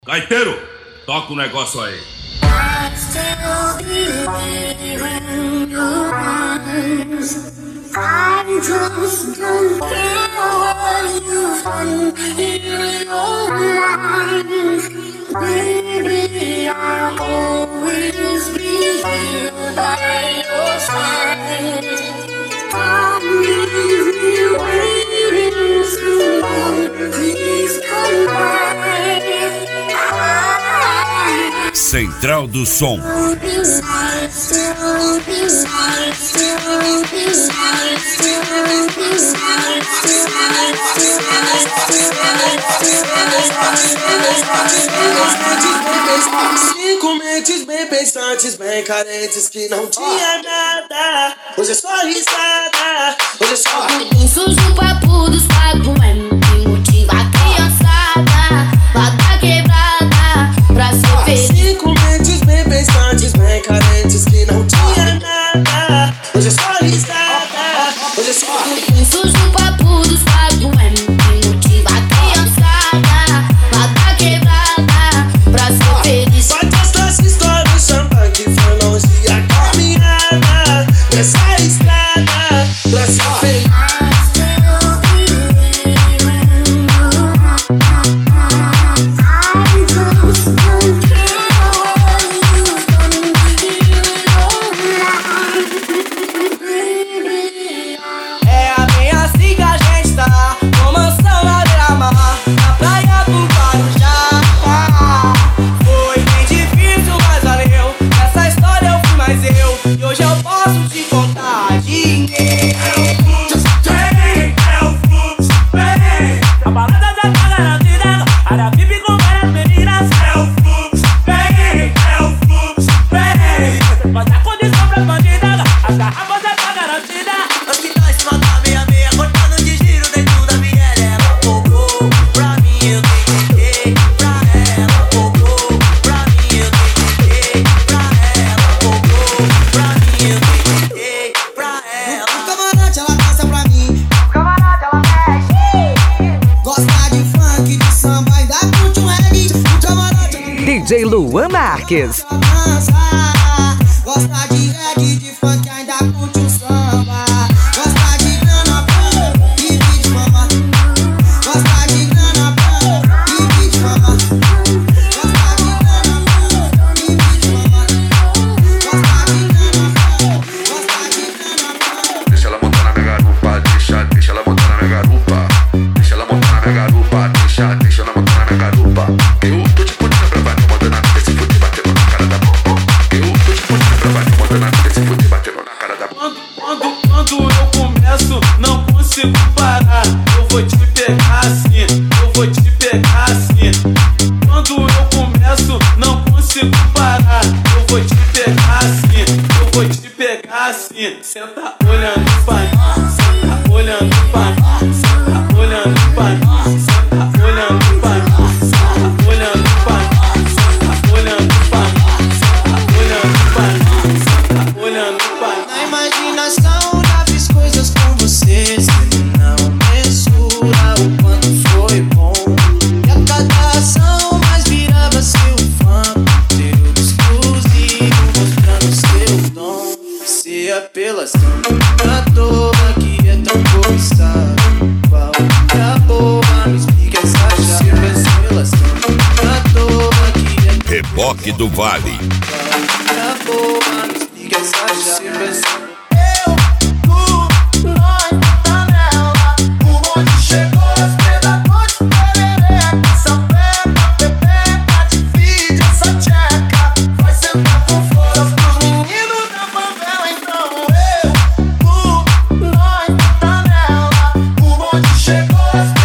Gaiteiro, toca o negócio aí. I still believe in your eyes. I just don't care what you've done in your life. Baby, I'll always be here by your side. Don't leave me waiting so long. Please come back. Central do Som. Cinco mentes bem pensantes, bem carentes, que não tinha nada. Hoje é só risada, hoje é só Pensos no papo dos pagos, é me motiva a criançada lá da quebrada pra ser feliz. Cinco mentes bem pensantes, bem carentes, que não tinha nada. Hoje é só risada, hoje é só Pensos no papo dos pagos, é me motiva a criançada lá da quebrada pra ser feliz. Bate essa história, champanhe que foi longe a caminhada nessa estrada pra ser feliz. DJ Luan Marques. Gosta de reggae, de funk, ainda curte um samba. Gosta de grana, e de fama. Gosta de grana, e de fama. Gosta de grana, e de fama. Gosta de grana, gosta de grana. Deixa ela montar na minha garupa, deixa ela montar na minha garupa. Deixa ela montar na minha garupa, deixa ela montar na minha garupa. Eu tô te punindo pra bater, mandando a vida se fuder, batendo na cara da boca. Eu tô te punindo pra bater, mandando a vida se fuder, batendo na cara da boca. Quando eu começo, não consigo parar. Eu vou te pegar assim, eu vou te pegar assim. Quando eu começo, não consigo parar. Eu vou te pegar assim, eu vou te pegar assim. Senta olhando pra mim, senta olhando pra mim, senta olhando pra mim, senta olhando pra mim, senta olhando pra mim, senta olhando pra mim, senta olhando pra mim, senta olhando pra mim. Na imaginação já fiz coisas com você. Você não mensura o quanto foi bom. E a cada ação mais virava seu fã. Conteúdo exclusivo mostrando seu dom. Você é apelação à toa que é tão cobiçado. Qual a boa, me explica essa chave. Apelação à toa que é tão Reboque do Vale. qual a boa, me explica essa chave. Chegou